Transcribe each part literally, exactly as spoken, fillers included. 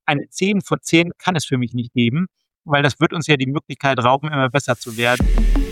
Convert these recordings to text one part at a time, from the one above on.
eine zehn von zehn kann es für mich nicht geben, weil das wird uns ja die Möglichkeit rauben, immer besser zu werden.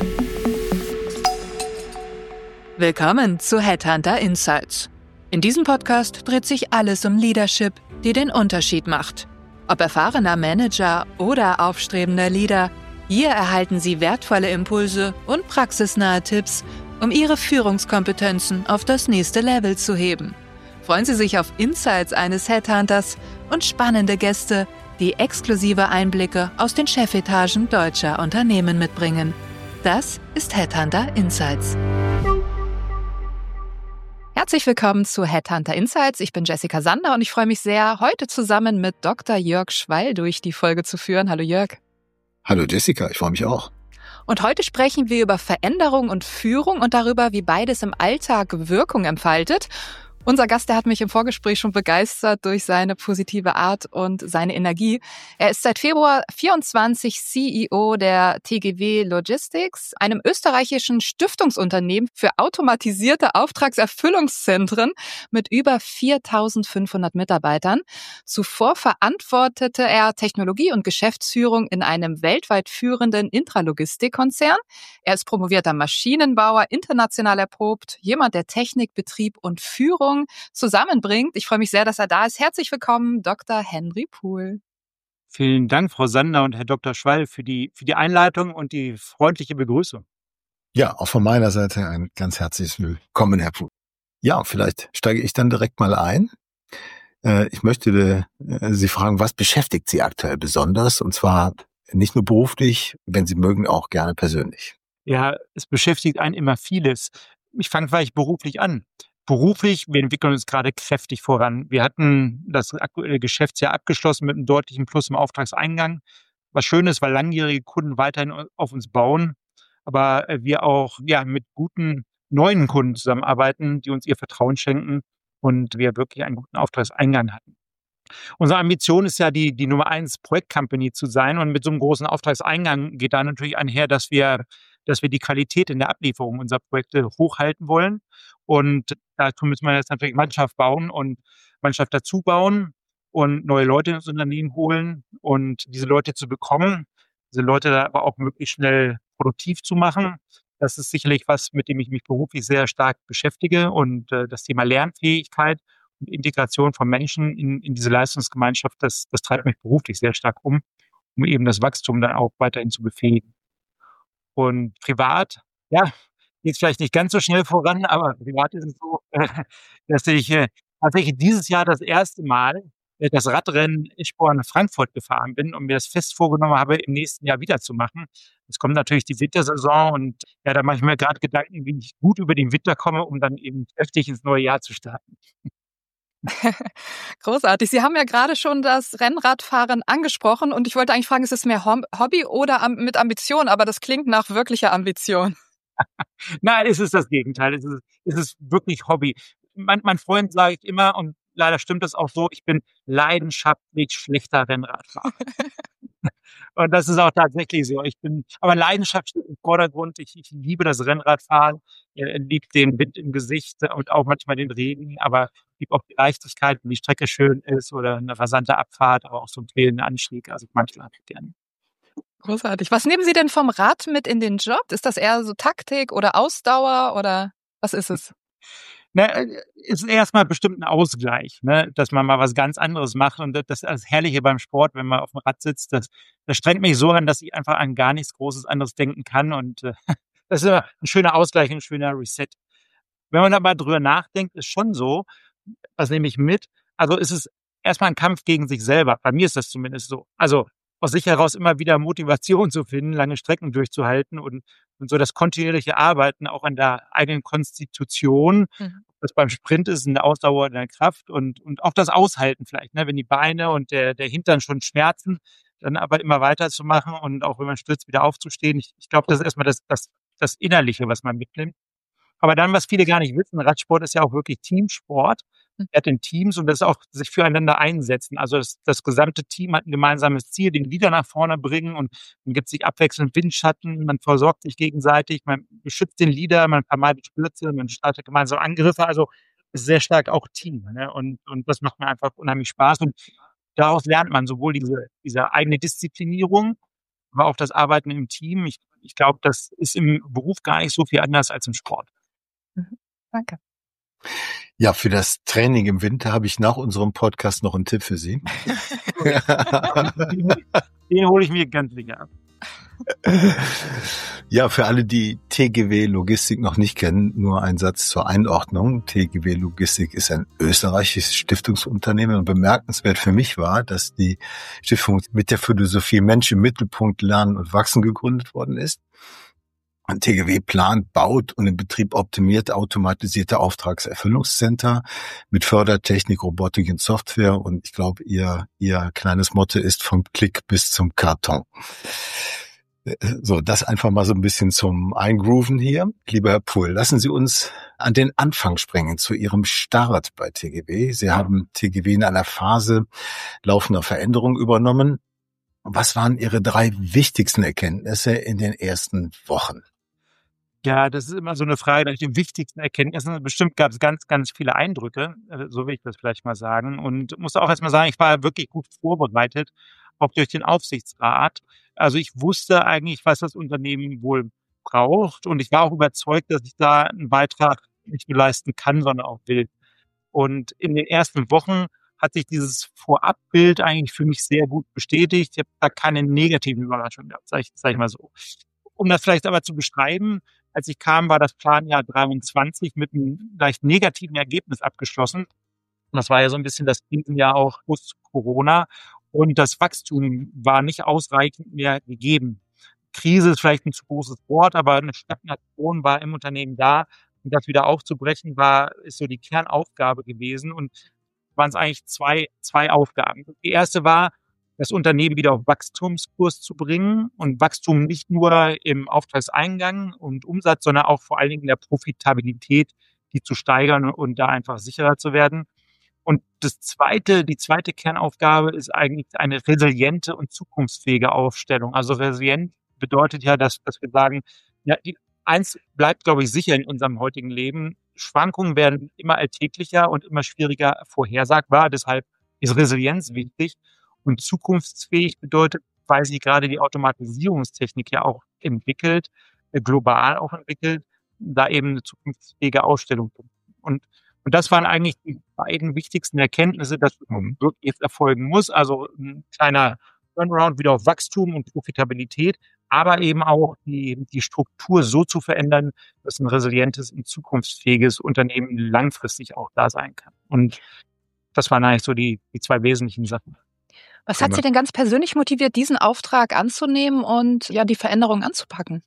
Willkommen zu Headhunter Insights. In diesem Podcast dreht sich alles um Leadership, die den Unterschied macht. Ob erfahrener Manager oder aufstrebender Leader, hier erhalten Sie wertvolle Impulse und praxisnahe Tipps, um Ihre Führungskompetenzen auf das nächste Level zu heben. Freuen Sie sich auf Insights eines Headhunters und spannende Gäste, die exklusive Einblicke aus den Chefetagen deutscher Unternehmen mitbringen. Das ist Headhunter Insights. Herzlich willkommen zu Headhunter Insights. Ich bin Jessica Sander und ich freue mich sehr, heute zusammen mit Doktor Jörg Schwall durch die Folge zu führen. Hallo Jörg. Hallo Jessica, ich freue mich auch. Und heute sprechen wir über Veränderung und Führung und darüber, wie beides im Alltag Wirkung entfaltet. Unser Gast, der hat mich im Vorgespräch schon begeistert durch seine positive Art und seine Energie. Er ist seit Februar vierundzwanzig C E O der T G W Logistics, einem österreichischen Stiftungsunternehmen für automatisierte Auftragserfüllungszentren mit über viertausendfünfhundert Mitarbeitern. Zuvor verantwortete er Technologie und Geschäftsführung in einem weltweit führenden Intralogistikkonzern. Er ist promovierter Maschinenbauer, international erprobt, jemand, der Technik, Betrieb und Führung zusammenbringt. Ich freue mich sehr, dass er da ist. Herzlich willkommen, Doktor Henry Puhl. Vielen Dank, Frau Sander und Herr Doktor Schwall, für die, für die Einleitung und die freundliche Begrüßung. Ja, auch von meiner Seite ein ganz herzliches Willkommen, Herr Puhl. Ja, vielleicht steige ich dann direkt mal ein. Ich möchte Sie fragen, was beschäftigt Sie aktuell besonders? Und zwar nicht nur beruflich, wenn Sie mögen, auch gerne persönlich. Ja, es beschäftigt einen immer vieles. Ich fange vielleicht beruflich an. Beruflich, wir entwickeln uns gerade kräftig voran. Wir hatten das aktuelle Geschäftsjahr abgeschlossen mit einem deutlichen Plus im Auftragseingang. Was schön ist, weil langjährige Kunden weiterhin auf uns bauen, aber wir auch ja mit guten neuen Kunden zusammenarbeiten, die uns ihr Vertrauen schenken und wir wirklich einen guten Auftragseingang hatten. Unsere Ambition ist ja, die, die Nummer eins Projektcompany zu sein, und mit so einem großen Auftragseingang geht da natürlich einher, dass wir dass wir die Qualität in der Ablieferung unserer Projekte hochhalten wollen. Und dazu müssen wir jetzt natürlich Mannschaft bauen und Mannschaft dazu bauen und neue Leute ins Unternehmen holen und diese Leute zu bekommen, diese Leute da aber auch möglichst schnell produktiv zu machen. Das ist sicherlich was, mit dem ich mich beruflich sehr stark beschäftige, und äh, das Thema Lernfähigkeit und Integration von Menschen in, in diese Leistungsgemeinschaft, das, das treibt mich beruflich sehr stark um, um eben das Wachstum dann auch weiterhin zu befähigen. Und privat, ja, geht es vielleicht nicht ganz so schnell voran, aber privat ist es so, äh, dass ich äh, tatsächlich dieses Jahr das erste Mal äh, das Radrennen Eschborn-Frankfurt gefahren bin und mir das fest vorgenommen habe, im nächsten Jahr wieder zu machen. Es kommt natürlich die Wintersaison, und ja, da mache ich mir gerade Gedanken, wie ich gut über den Winter komme, um dann eben kräftig ins neue Jahr zu starten. Großartig. Sie haben ja gerade schon das Rennradfahren angesprochen und ich wollte eigentlich fragen, ist es mehr Hobby oder mit Ambition? Aber das klingt nach wirklicher Ambition. Nein, es ist das Gegenteil. Es ist, es ist wirklich Hobby. Mein, mein Freund sagt immer, und leider stimmt das auch so, ich bin leidenschaftlich schlechter Rennradfahrer. Und das ist auch tatsächlich so. Ich bin, aber Leidenschaft steht im Vordergrund. Ich, ich liebe das Rennradfahren, ich liebe den Wind im Gesicht und auch manchmal den Regen, aber ich liebe auch die Leichtigkeit, wenn die Strecke schön ist oder eine rasante Abfahrt, aber auch so einen quälenden Anstieg. Also manchmal habe ich gerne. Großartig. Was nehmen Sie denn vom Rad mit in den Job? Ist das eher so Taktik oder Ausdauer oder was ist es? Ne, ist erstmal bestimmt ein Ausgleich, ne, dass man mal was ganz anderes macht. Und das ist das Herrliche beim Sport, wenn man auf dem Rad sitzt. Das, das strengt mich so an, dass ich einfach an gar nichts Großes anderes denken kann. Und äh, das ist immer ein schöner Ausgleich, ein schöner Reset. Wenn man aber drüber nachdenkt, ist schon so, was nehme ich mit? Also ist es erstmal ein Kampf gegen sich selber. Bei mir ist das zumindest so. Also aus sich heraus immer wieder Motivation zu finden, lange Strecken durchzuhalten und, und so das kontinuierliche Arbeiten auch an der eigenen Konstitution. Mhm. Ob das beim Sprint ist, eine Ausdauer in der Kraft und, und auch das Aushalten vielleicht, ne? Wenn die Beine und der, der Hintern schon schmerzen, dann aber immer weiterzumachen und auch wenn man stürzt, wieder aufzustehen. Ich, ich glaube, das ist erstmal das, das, das Innerliche, was man mitnimmt. Aber dann, was viele gar nicht wissen, Radsport ist ja auch wirklich Teamsport. Er hat in Teams und das ist auch sich füreinander einsetzen. Also das, das gesamte Team hat ein gemeinsames Ziel, den Leader nach vorne bringen, und man gibt sich abwechselnd Windschatten, man versorgt sich gegenseitig, man beschützt den Leader, man vermeidet Stürze, man startet gemeinsam Angriffe. Also es ist sehr stark auch Team, ne? Und, und das macht mir einfach unheimlich Spaß. Und daraus lernt man sowohl diese, diese eigene Disziplinierung, aber auch das Arbeiten im Team. Ich, ich glaube, das ist im Beruf gar nicht so viel anders als im Sport. Mhm. Danke. Ja, für das Training im Winter habe ich nach unserem Podcast noch einen Tipp für Sie. Den hole ich mir ganz sicher ab. Ja, für alle, die T G W Logistik noch nicht kennen, nur ein Satz zur Einordnung. T G W Logistik ist ein österreichisches Stiftungsunternehmen und bemerkenswert für mich war, dass die Stiftung mit der Philosophie Mensch im Mittelpunkt lernen und wachsen gegründet worden ist. Und T G W plant, baut und im Betrieb optimiert automatisierte Auftragserfüllungscenter mit Fördertechnik, Robotik und Software. Und ich glaube, ihr, ihr kleines Motto ist vom Klick bis zum Karton. So, das einfach mal so ein bisschen zum Eingrooven hier. Lieber Herr Puhl, lassen Sie uns an den Anfang springen zu Ihrem Start bei T G W. Sie haben T G W in einer Phase laufender Veränderung übernommen. Was waren Ihre drei wichtigsten Erkenntnisse in den ersten Wochen? Ja, das ist immer so eine Frage nach den wichtigsten Erkenntnissen. Bestimmt gab es ganz, ganz viele Eindrücke, so will ich das vielleicht mal sagen. Und muss auch erst mal sagen, ich war wirklich gut vorbereitet, auch durch den Aufsichtsrat. Also ich wusste eigentlich, was das Unternehmen wohl braucht. Und ich war auch überzeugt, dass ich da einen Beitrag nicht nur leisten kann, sondern auch will. Und in den ersten Wochen hat sich dieses Vorabbild eigentlich für mich sehr gut bestätigt. Ich habe da keine negativen Überraschungen gehabt, sag ich, sag ich mal so. Um das vielleicht aber zu beschreiben, als ich kam, war das Planjahr dreiundzwanzig mit einem leicht negativen Ergebnis abgeschlossen. Und das war ja so ein bisschen das Krisenjahr auch post Corona. Und das Wachstum war nicht ausreichend mehr gegeben. Krise ist vielleicht ein zu großes Wort, aber eine Stagnation war im Unternehmen da. Und das wieder aufzubrechen war, ist so die Kernaufgabe gewesen. Und waren es eigentlich zwei, zwei Aufgaben. Die erste war, das Unternehmen wieder auf Wachstumskurs zu bringen und Wachstum nicht nur im Auftragseingang und Umsatz, sondern auch vor allen Dingen in der Profitabilität, die zu steigern und da einfach sicherer zu werden. Und das zweite, die zweite Kernaufgabe ist eigentlich eine resiliente und zukunftsfähige Aufstellung. Also resilient bedeutet ja, dass, dass wir sagen, ja, die, eins bleibt, glaube ich, sicher in unserem heutigen Leben. Schwankungen werden immer alltäglicher und immer schwieriger vorhersagbar. Deshalb ist Resilienz wichtig. Und zukunftsfähig bedeutet, weil sie gerade die Automatisierungstechnik ja auch entwickelt, global auch entwickelt, da eben eine zukunftsfähige Ausstellung. Und, und das waren eigentlich die beiden wichtigsten Erkenntnisse, dass wirklich jetzt erfolgen muss. Also ein kleiner Turnaround wieder auf Wachstum und Profitabilität, aber eben auch die, die Struktur so zu verändern, dass ein resilientes und zukunftsfähiges Unternehmen langfristig auch da sein kann. Und das waren eigentlich so die, die zwei wesentlichen Sachen. Was hat Sie denn ganz persönlich motiviert, diesen Auftrag anzunehmen und ja die Veränderung anzupacken?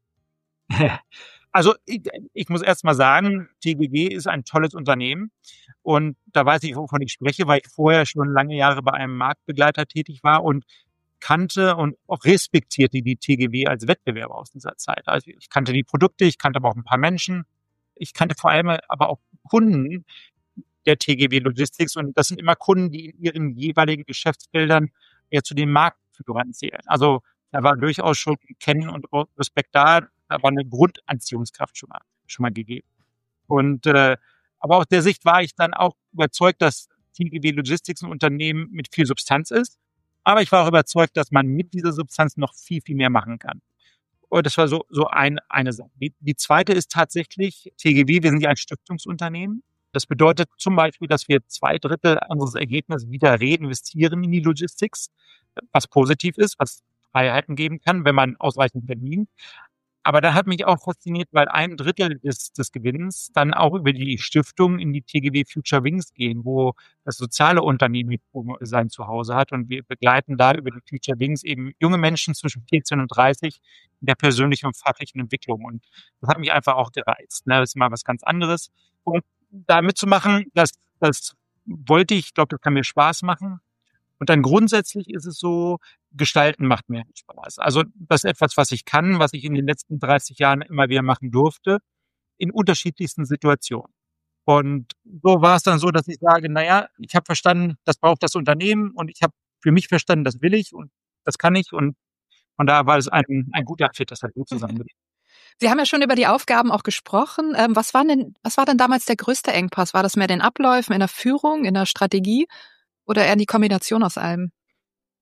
Also ich, ich muss erst mal sagen, T G W ist ein tolles Unternehmen und da weiß ich, wovon ich spreche, weil ich vorher schon lange Jahre bei einem Marktbegleiter tätig war und kannte und auch respektierte die T G W als Wettbewerber aus dieser Zeit. Also ich kannte die Produkte, ich kannte aber auch ein paar Menschen, ich kannte vor allem aber auch Kunden der T G W Logistics und das sind immer Kunden, die in ihren jeweiligen Geschäftsfeldern ja zu den Marktführern zählen. Also da war durchaus schon Kennen und Respekt da, da war eine Grundanziehungskraft schon mal, schon mal gegeben. Und äh, aber aus der Sicht war ich dann auch überzeugt, dass T G W Logistics ein Unternehmen mit viel Substanz ist. Aber ich war auch überzeugt, dass man mit dieser Substanz noch viel, viel mehr machen kann. Und das war so, so ein, eine Sache. Die, die zweite ist tatsächlich, T G W, wir sind ja ein Stiftungsunternehmen. Das bedeutet zum Beispiel, dass wir zwei Drittel unseres Ergebnisses wieder reinvestieren in die Logistics, was positiv ist, was Freiheiten geben kann, wenn man ausreichend verdient. Aber da hat mich auch fasziniert, weil ein Drittel des, des Gewinns dann auch über die Stiftung in die T G W Future Wings gehen, wo das soziale Unternehmen sein Zuhause hat. Und wir begleiten da über die Future Wings eben junge Menschen zwischen vierzehn und dreißig in der persönlichen und fachlichen Entwicklung. Und das hat mich einfach auch gereizt. Das ist mal was ganz anderes. Und da mitzumachen, das, das wollte ich, ich glaube, das kann mir Spaß machen. Und dann grundsätzlich ist es so, Gestalten macht mir Spaß. Also das ist etwas, was ich kann, was ich in den letzten dreißig Jahren immer wieder machen durfte, in unterschiedlichsten Situationen. Und so war es dann so, dass ich sage, naja, ich habe verstanden, das braucht das Unternehmen und ich habe für mich verstanden, das will ich und das kann ich. Und von daher war es ein, ein guter Fit, das hat gut zusammengebracht. Sie haben ja schon über die Aufgaben auch gesprochen. Ähm, was war denn, was war denn damals der größte Engpass? War das mehr den Abläufen, in der Führung, in der Strategie oder eher die Kombination aus allem?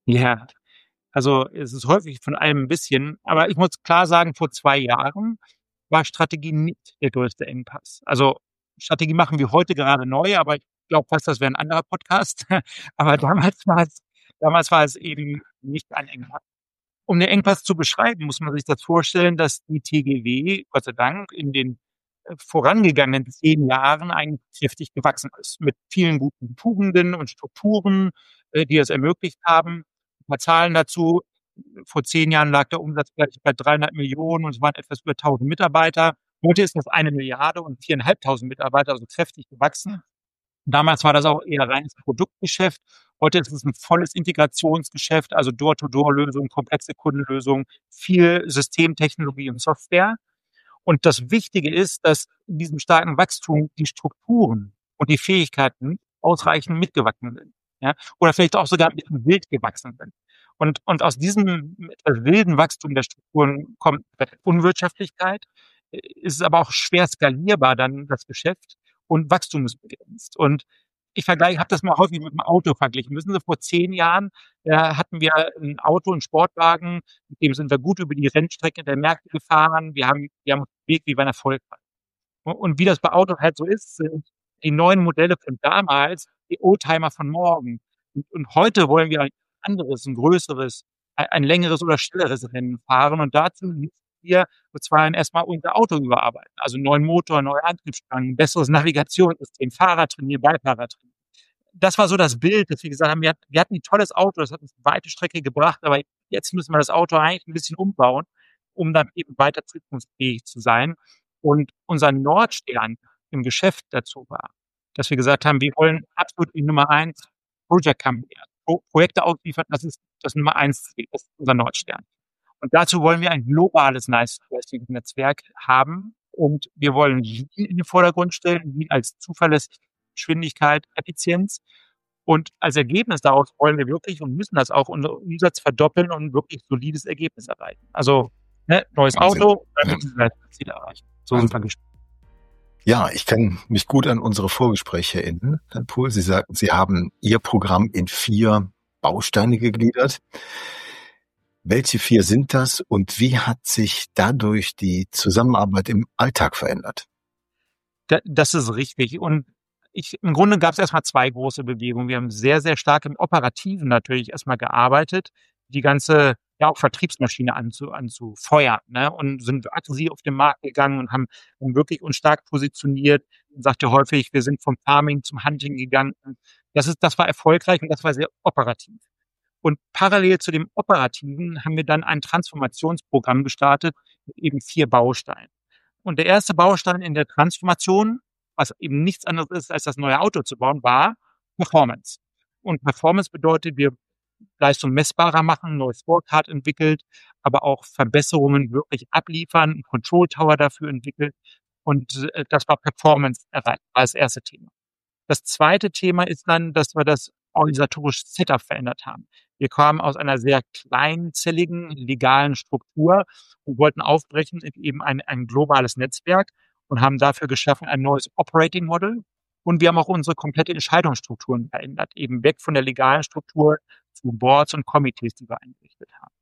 Ja, also es ist häufig von allem ein bisschen, aber ich muss klar sagen, vor zwei Jahren war Strategie nicht der größte Engpass. Also, Strategie machen wir heute gerade neu, aber ich glaube fast, das wäre ein anderer Podcast. Aber damals war es damals war es eben nicht ein Engpass. Um den Engpass zu beschreiben, muss man sich das vorstellen, dass die T G W, Gott sei Dank, in den äh, vorangegangenen zehn Jahren eigentlich kräftig gewachsen ist, mit vielen guten Tugenden und Strukturen, äh, die es ermöglicht haben. Ein paar Zahlen dazu: Vor zehn Jahren lag der Umsatz vielleicht bei dreihundert Millionen und es waren etwas über tausend Mitarbeiter. Heute ist das eine Milliarde und viertausendfünfhundert Mitarbeiter, also kräftig gewachsen. Damals war das auch eher reines Produktgeschäft. Heute ist es ein volles Integrationsgeschäft, also Door-to-Door-Lösungen, komplexe Kundenlösungen, viel Systemtechnologie und Software. Und das Wichtige ist, dass in diesem starken Wachstum die Strukturen und die Fähigkeiten ausreichend mitgewachsen sind. Ja? Oder vielleicht auch sogar ein bisschen wild gewachsen sind. Und, und aus diesem etwas wilden Wachstum der Strukturen kommt Unwirtschaftlichkeit, äh, ist es aber auch schwer skalierbar dann das Geschäft und Wachstum ist begrenzt. Und ich vergleiche, habe das mal häufig mit dem Auto verglichen. Wissen Sie, vor zehn Jahren äh, hatten wir ein Auto, einen Sportwagen, mit dem sind wir gut über die Rennstrecke der Märkte gefahren. Wir haben, wir haben uns bewegt, wie bei einer Volkswagen. Und wie das bei Autos halt so ist, sind die neuen Modelle von damals die Oldtimer von morgen. Und, und heute wollen wir ein anderes, ein größeres, ein, ein längeres oder schnelleres Rennen fahren. Und dazu müssen wir sozusagen erstmal unser Auto überarbeiten. Also neuen Motor, neue Antriebsstrang, besseres Navigationssystem, Fahrradtrainier, Beifahrertrainier. Das war so das Bild, dass wir gesagt haben, wir hatten, wir hatten ein tolles Auto, das hat uns eine weite Strecke gebracht, aber jetzt müssen wir das Auto eigentlich ein bisschen umbauen, um dann eben weiter zukunftsfähig zu sein. Und unser Nordstern im Geschäft dazu war, dass wir gesagt haben, wir wollen absolut die Nummer eins Project Company, Pro- Projekte ausliefern, das ist das Nummer eins Ziel, das ist unser Nordstern. Und dazu wollen wir ein globales Netzwerk haben und wir wollen Lean in den Vordergrund stellen, Lean als zuverlässige Geschwindigkeit, Effizienz. Und als Ergebnis daraus wollen wir wirklich und müssen das auch unseren Umsatz verdoppeln und ein wirklich solides Ergebnis erreichen. Also ne, neues Wahnsinn. Auto, dann müssen wir das Ziel erreichen. So sind wir gespannt. Ja, ich kann mich gut an unsere Vorgespräche erinnern, Herr Pohl. Sie sagten, Sie haben Ihr Programm in vier Bausteine gegliedert. Welche vier sind das und wie hat sich dadurch die Zusammenarbeit im Alltag verändert? Da, das ist richtig. Und ich, im Grunde gab es erstmal zwei große Bewegungen. Wir haben sehr, sehr stark im Operativen natürlich erstmal gearbeitet, die ganze, ja auch Vertriebsmaschine anzu, anzufeuern, ne? Und sind aggressiv auf den Markt gegangen und haben, haben wirklich uns stark positioniert. Man sagte häufig, wir sind vom Farming zum Hunting gegangen. Das ist, das war erfolgreich und das war sehr operativ. Und parallel zu dem Operativen haben wir dann ein Transformationsprogramm gestartet mit eben vier Bausteinen. Und der erste Baustein in der Transformation, was eben nichts anderes ist, als das neue Auto zu bauen, war Performance. Und Performance bedeutet, wir Leistung messbarer machen, ein neues Scorecard entwickelt, aber auch Verbesserungen wirklich abliefern, einen Control Tower dafür entwickelt. Und äh, das war Performance erreicht, war das erste Thema. Das zweite Thema ist dann, dass wir das organisatorische Setup verändert haben. Wir kamen aus einer sehr kleinzelligen, legalen Struktur und wollten aufbrechen in eben ein, ein globales Netzwerk und haben dafür geschaffen ein neues Operating Model. Und wir haben auch unsere komplette Entscheidungsstrukturen verändert, eben weg von der legalen Struktur zu Boards und Komitees, die wir eingerichtet haben.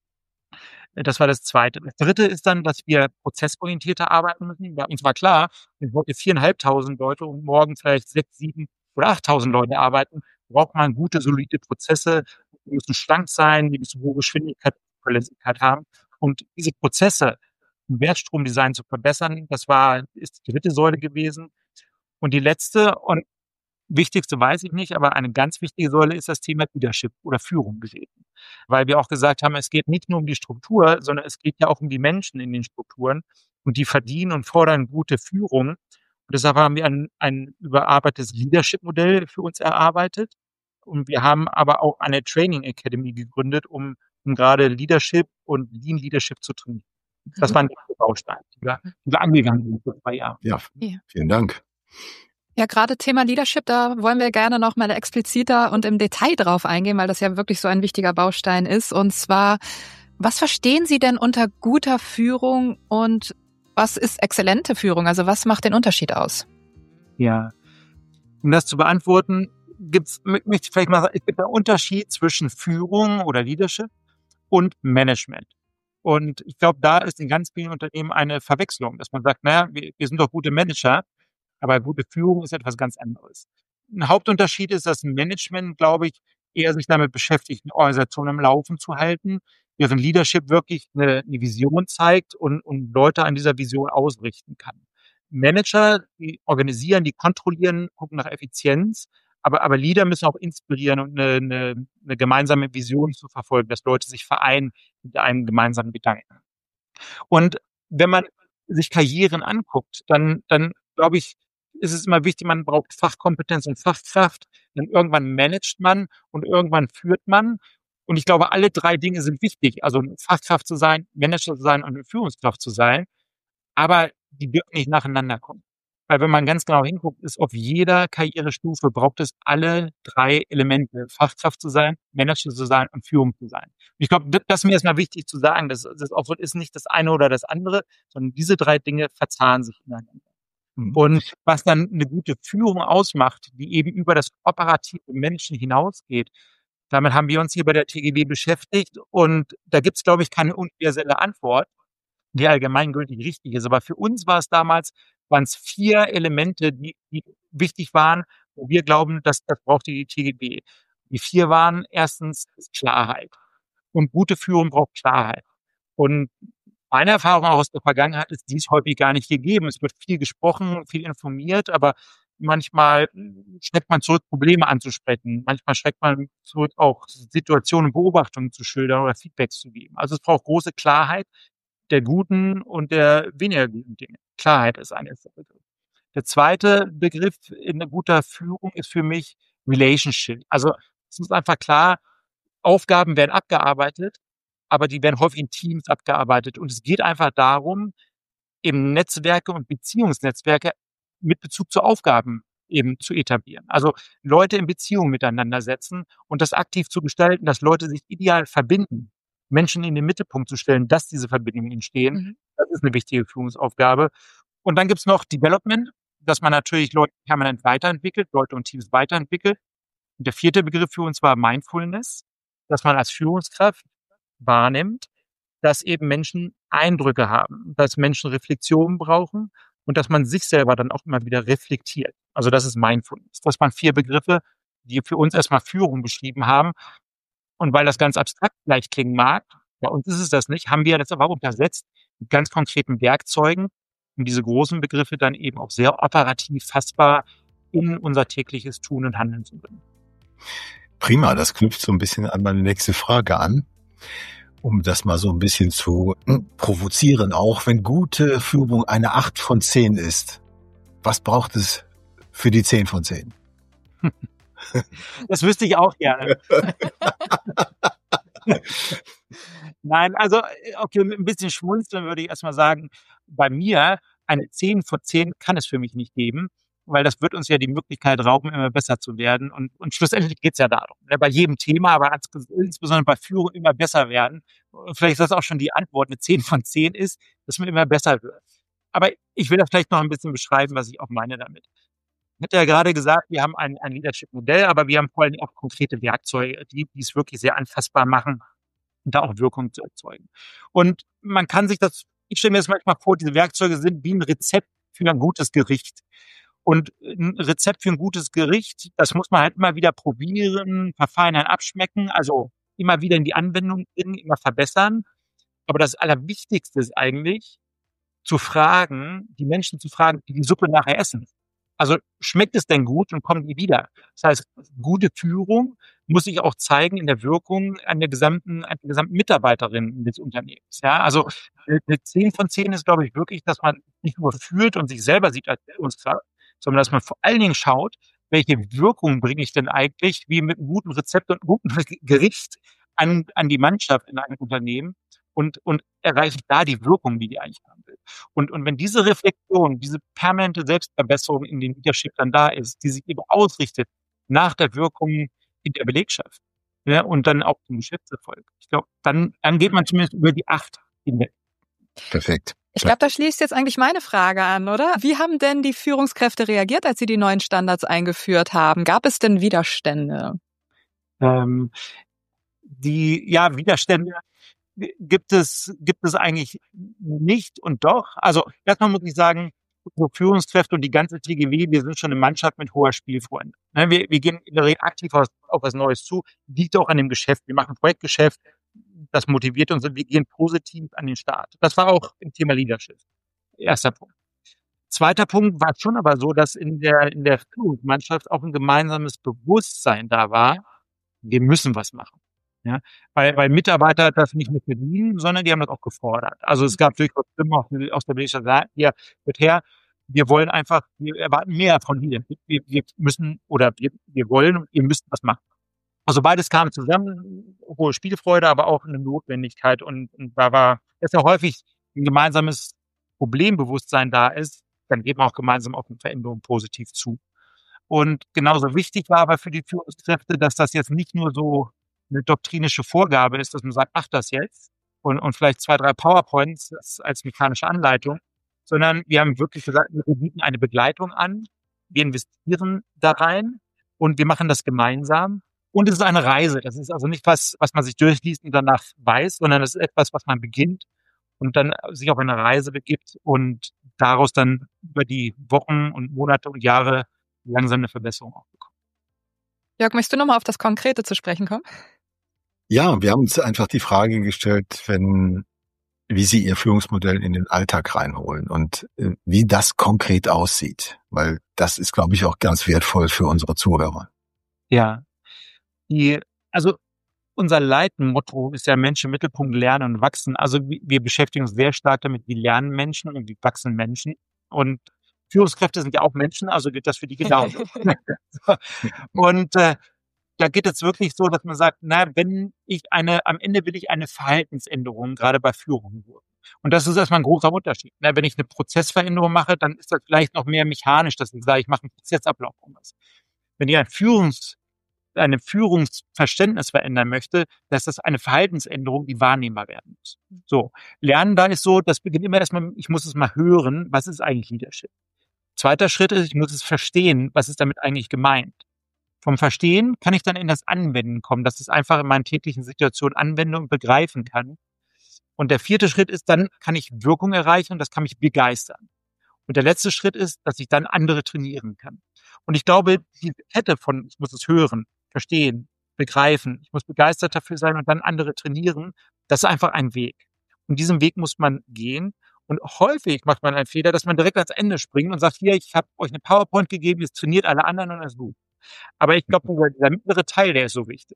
Das war das Zweite. Das Dritte ist dann, dass wir prozessorientierter arbeiten müssen. Bei uns war klar, wenn heute viertausendfünfhundert Leute und morgen vielleicht sechs, sieben oder achttausend Leute arbeiten, braucht man gute, solide Prozesse. Die müssen schlank sein, die müssen hohe Geschwindigkeit, Verlässlichkeit haben. Und diese Prozesse im Wertstromdesign zu verbessern, das war, ist die dritte Säule gewesen. Und die letzte und wichtigste weiß ich nicht, aber eine ganz wichtige Säule ist das Thema Leadership oder Führung gewesen. Weil wir auch gesagt haben, es geht nicht nur um die Struktur, sondern es geht ja auch um die Menschen in den Strukturen und die verdienen und fordern gute Führung. Und deshalb haben wir ein, ein überarbeitetes Leadership-Modell für uns erarbeitet. Und wir haben aber auch eine Training Academy gegründet, um, um gerade Leadership und Lean Leadership zu trainieren. Das waren die Bausteine, die wir, die wir angegangen sind vor zwei Jahren. Ja, vielen Dank. Ja, gerade Thema Leadership, da wollen wir gerne noch mal expliziter und im Detail drauf eingehen, weil das ja wirklich so ein wichtiger Baustein ist. Und zwar, was verstehen Sie denn unter guter Führung und was ist exzellente Führung? Also was macht den Unterschied aus? Ja, um das zu beantworten, gibt's, möchte ich vielleicht mal sagen, es gibt einen Unterschied zwischen Führung oder Leadership und Management. Und ich glaube, da ist in ganz vielen Unternehmen eine Verwechslung, dass man sagt, naja, wir, wir sind doch gute Manager, aber gute Führung ist etwas ganz anderes. Ein Hauptunterschied ist, dass Management, glaube ich, eher sich damit beschäftigt, eine Organisation am Laufen zu halten, während Leadership wirklich eine, eine Vision zeigt und, und Leute an dieser Vision ausrichten kann. Manager, die organisieren, die kontrollieren, gucken nach Effizienz, aber, aber Leader müssen auch inspirieren und eine, eine, eine gemeinsame Vision zu verfolgen, dass Leute sich vereinen mit einem gemeinsamen Gedanken. Und wenn man sich Karrieren anguckt, dann, dann glaube ich, ist es immer wichtig, man braucht Fachkompetenz und Fachkraft. Dann irgendwann managt man und irgendwann führt man. Und ich glaube, alle drei Dinge sind wichtig. Also Fachkraft zu sein, Manager zu sein und eine Führungskraft zu sein. Aber die dürfen nicht nacheinander kommen. Weil wenn man ganz genau hinguckt, ist auf jeder Karrierestufe braucht es alle drei Elemente. Fachkraft zu sein, Manager zu sein und Führung zu sein. Und ich glaube, das, das ist mir erstmal wichtig zu sagen. Das, das auch ist nicht das eine oder das andere, sondern diese drei Dinge verzahnen sich ineinander. Mhm. Und was dann eine gute Führung ausmacht, die eben über das operative Menschen hinausgeht, damit haben wir uns hier bei der T G B beschäftigt. Und da gibt es, glaube ich, keine universelle Antwort, die allgemeingültig richtig ist. Aber für uns war es damals, waren es vier Elemente, die, die wichtig waren, wo wir glauben, dass das braucht die T G B. Die vier waren erstens Klarheit. Und gute Führung braucht Klarheit. Und meine Erfahrung auch aus der Vergangenheit ist dies häufig gar nicht gegeben. Es wird viel gesprochen, viel informiert, aber manchmal schreckt man zurück, Probleme anzusprechen. Manchmal schreckt man zurück, auch Situationen, Beobachtungen zu schildern oder Feedbacks zu geben. Also es braucht große Klarheit der guten und der weniger guten Dinge. Klarheit ist ein erster Begriff. Der zweite Begriff in guter Führung ist für mich Relationship. Also es ist einfach klar, Aufgaben werden abgearbeitet, aber die werden häufig in Teams abgearbeitet. Und es geht einfach darum, eben Netzwerke und Beziehungsnetzwerke mit Bezug zu Aufgaben eben zu etablieren. Also Leute in Beziehung miteinander setzen und das aktiv zu gestalten, dass Leute sich ideal verbinden, Menschen in den Mittelpunkt zu stellen, dass diese Verbindungen entstehen. Mhm. Das ist eine wichtige Führungsaufgabe. Und dann gibt's noch Development, dass man natürlich Leute permanent weiterentwickelt, Leute und Teams weiterentwickelt. Und der vierte Begriff für uns war Mindfulness, dass man als Führungskraft wahrnimmt, dass eben Menschen Eindrücke haben, dass Menschen Reflexionen brauchen und dass man sich selber dann auch immer wieder reflektiert. Also das ist Mindfulness. Das waren vier Begriffe, die für uns erstmal Führung beschrieben haben. Und weil das ganz abstrakt gleich klingen mag, bei uns ist es das nicht, haben wir das aber untersetzt mit ganz konkreten Werkzeugen, um diese großen Begriffe dann eben auch sehr operativ fassbar in unser tägliches Tun und Handeln zu bringen. Prima, das knüpft so ein bisschen an meine nächste Frage an, um das mal so ein bisschen zu provozieren. Auch wenn gute Führung eine acht von zehn ist, was braucht es für die zehn von zehn? Das wüsste ich auch gerne. Nein, also okay, mit ein bisschen Schmunzeln würde ich erstmal sagen, bei mir eine zehn von zehn kann es für mich nicht geben, weil das wird uns ja die Möglichkeit rauben, immer besser zu werden. Und, und schlussendlich geht es ja darum, ne, bei jedem Thema, aber insbesondere bei Führung immer besser werden. Und vielleicht ist das auch schon die Antwort, eine zehn von zehn ist, dass man immer besser wird. Aber ich will das vielleicht noch ein bisschen beschreiben, was ich auch meine damit. Ich hatte ja gerade gesagt, wir haben ein, ein Leadership-Modell, aber wir haben vor allem auch konkrete Werkzeuge, die, die es wirklich sehr anfassbar machen und da auch Wirkung zu erzeugen. Und man kann sich das, ich stelle mir das manchmal vor, diese Werkzeuge sind wie ein Rezept für ein gutes Gericht. Und ein Rezept für ein gutes Gericht, das muss man halt immer wieder probieren, verfeinern, abschmecken, also immer wieder in die Anwendung bringen, immer verbessern. Aber das Allerwichtigste ist eigentlich, zu fragen, die Menschen zu fragen, die die Suppe nachher essen. Also schmeckt es denn gut und kommen die wieder? Das heißt, gute Führung muss sich auch zeigen in der Wirkung an der gesamten, an der gesamten Mitarbeiterin des Unternehmens. Ja, also eine zehn von zehn ist, glaube ich, wirklich, dass man nicht nur fühlt und sich selber sieht als Führungskraft, sondern dass man vor allen Dingen schaut, welche Wirkung bringe ich denn eigentlich, wie mit einem guten Rezept und einem guten Gericht an, an die Mannschaft in einem Unternehmen und, und erreiche ich da die Wirkung, die die eigentlich haben will. Und, und wenn diese Reflexion, diese permanente Selbstverbesserung in den Leadership dann da ist, die sich eben ausrichtet nach der Wirkung in der Belegschaft, ja, und dann auch zum Geschäftserfolg. Ich glaube, dann, dann geht man zumindest über die acht hinweg. Perfekt. Ich glaube, da schließt jetzt eigentlich meine Frage an, oder? Wie haben denn die Führungskräfte reagiert, als sie die neuen Standards eingeführt haben? Gab es denn Widerstände? Ähm, die, ja, Widerstände gibt es, gibt es eigentlich nicht und doch. Also erstmal muss ich sagen, unsere Führungskräfte und die ganze T G W, wir sind schon eine Mannschaft mit hoher Spielfreude. Ne, Wir, wir gehen in der Regel aktiv auf, auf was Neues zu, liegt auch an dem Geschäft. Wir machen Projektgeschäft, das motiviert uns und wir gehen positiv an den Start. Das war auch im Thema Leadership. Erster Punkt. Zweiter Punkt war schon aber so, dass in der, in der Führungsmannschaft auch ein gemeinsames Bewusstsein da war, wir müssen was machen. Ja, weil, weil Mitarbeiter das nicht nur verdienen, sondern die haben das auch gefordert. Also es gab durchaus Stimmen aus aus der Belegschaft, sagen, hier, hört her, wir wollen einfach, wir erwarten mehr von Ihnen. Wir, wir müssen oder wir, wir wollen und ihr müsst was machen. Also beides kam zusammen, hohe Spielfreude, aber auch eine Notwendigkeit. Und, und da war, dass ja häufig ein gemeinsames Problembewusstsein da ist, dann geht man auch gemeinsam auf eine Veränderung positiv zu. Und genauso wichtig war aber für die Führungskräfte, dass das jetzt nicht nur so eine doktrinische Vorgabe ist, dass man sagt, mach das jetzt und, und vielleicht zwei, drei PowerPoints als mechanische Anleitung, sondern wir haben wirklich gesagt, wir bieten eine Begleitung an, wir investieren da rein und wir machen das gemeinsam. Und es ist eine Reise. Das ist also nicht was, was man sich durchliest und danach weiß, sondern es ist etwas, was man beginnt und dann sich auf eine Reise begibt und daraus dann über die Wochen und Monate und Jahre langsam eine Verbesserung auch bekommt. Jörg, möchtest du nochmal auf das Konkrete zu sprechen kommen? Ja, wir haben uns einfach die Frage gestellt, wenn, wie Sie Ihr Führungsmodell in den Alltag reinholen und äh, wie das konkret aussieht, weil das ist, glaube ich, auch ganz wertvoll für unsere Zuhörer. Ja, die, also unser Leitmotto ist ja Mensch im Mittelpunkt, lernen und wachsen. Also wir beschäftigen uns sehr stark damit, wie lernen Menschen und wie wachsen Menschen. Und Führungskräfte sind ja auch Menschen, also gilt das für die genauso. Und äh, da geht es wirklich so, dass man sagt, na, wenn ich eine, am Ende will ich eine Verhaltensänderung, gerade bei Führung. Und das ist erstmal ein großer Unterschied. Na, wenn ich eine Prozessveränderung mache, dann ist das vielleicht noch mehr mechanisch, dass ich sage, ich mache einen Prozessablauf anders. Wenn ich ein Führungs, eine Führungsverständnis verändern möchte, dass das eine Verhaltensänderung, die wahrnehmbar werden muss. So. Lernen da ist so, das beginnt immer erstmal, ich muss es mal hören, was ist eigentlich Leadership? Zweiter Schritt ist, ich muss es verstehen, was ist damit eigentlich gemeint? Vom Verstehen kann ich dann in das Anwenden kommen, dass ich es einfach in meinen täglichen Situationen anwende und begreifen kann. Und der vierte Schritt ist, dann kann ich Wirkung erreichen und das kann mich begeistern. Und der letzte Schritt ist, dass ich dann andere trainieren kann. Und ich glaube, die Kette von, ich muss es hören, verstehen, begreifen, ich muss begeistert dafür sein und dann andere trainieren, das ist einfach ein Weg. Und diesen Weg muss man gehen. Und häufig macht man einen Fehler, dass man direkt ans Ende springt und sagt, hier, ich habe euch eine PowerPoint gegeben, jetzt trainiert alle anderen und das ist gut. Aber ich glaube, dieser mittlere Teil, der ist so wichtig.